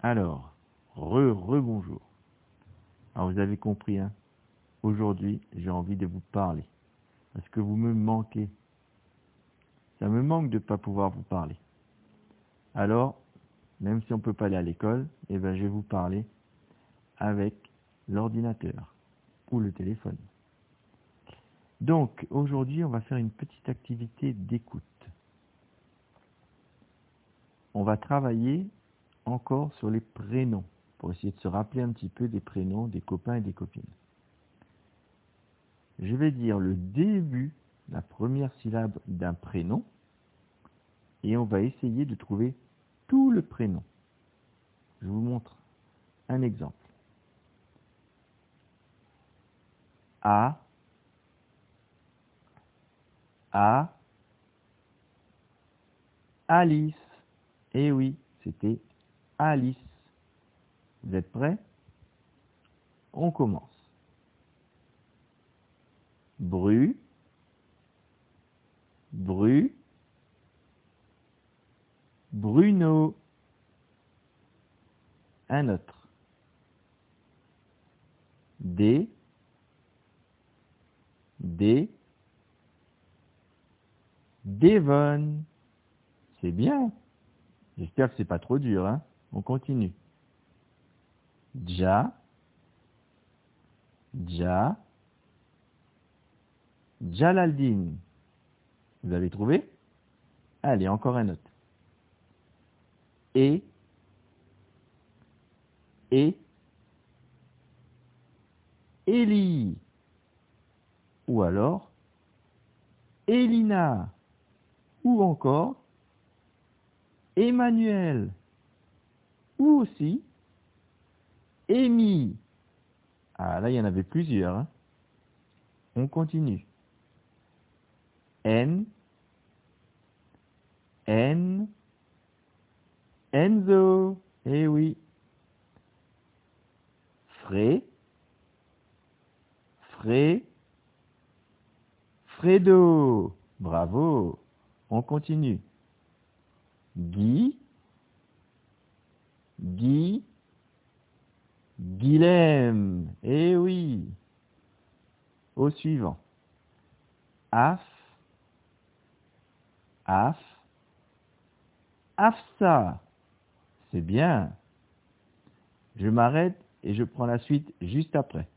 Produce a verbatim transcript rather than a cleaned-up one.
Alors, re, re-bonjour. Alors vous avez compris, hein, aujourd'hui, j'ai envie de vous parler. Parce que vous me manquez. Ça me manque de ne pas pouvoir vous parler. Alors, même si on ne peut pas aller à l'école, eh ben, je vais vous parler avec l'ordinateur ou le téléphone. Donc, aujourd'hui, on va faire une petite activité d'écoute. On va travailler encore sur les prénoms, pour essayer de se rappeler un petit peu des prénoms des copains et des copines. Je vais dire le début, la première syllabe d'un prénom, et on va essayer de trouver tout le prénom. Je vous montre un exemple. A, A, Alice. Eh oui, c'était Alice. Vous êtes prêts? On commence. Bru, Bru, Bruno. Un autre. D, D, Devon. C'est bien. J'espère que c'est pas trop dur, hein. On continue. Ja, Ja, Jalaldine. Vous avez trouvé? Allez, encore un autre. Et, et, Élie. Ou alors, Elina. Ou encore, Emmanuel. Ou aussi, Amy. Ah, là, il y en avait plusieurs, hein. On continue. N, N, Enzo. Eh oui. Fré, Fré, Fredo. Bravo. On continue. Guy, Guy, Guilhem. Eh oui. Au suivant. Af, Af, Afsa. C'est bien. Je m'arrête et je prends la suite juste après.